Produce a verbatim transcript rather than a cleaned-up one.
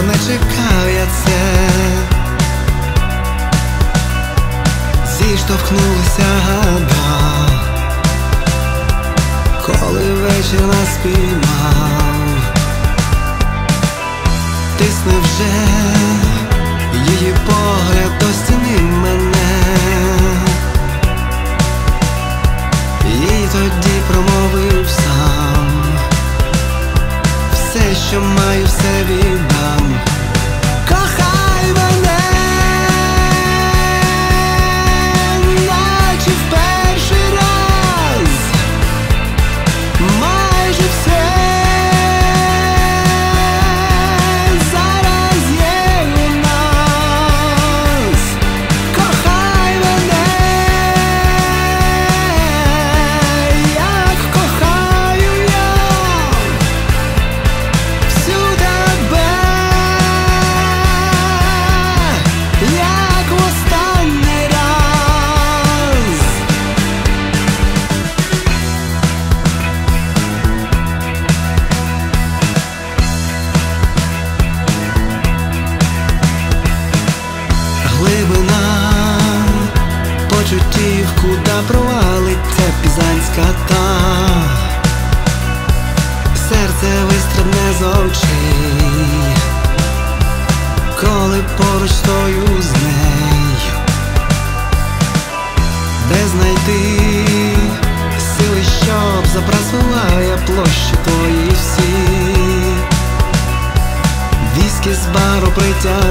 та не чекав я це. Зіштовхнулися гада, коли вечір нас піймав. Тисне вже її погляд до стіни мене, і тоді промовив сам: все, що маю, все віддам. Кохай мене, наче в перший раз, майже все зараз є у нас. Кохай мене, як кохаю я всю тебе, як в останній раз. Глибина почуттів, куда провалиться пізанська та. Серце вистрибне з очей, коли поруч стою з нею. Де знайти сили, щоб запрасував я площі твої всі. Віскі з бару притяг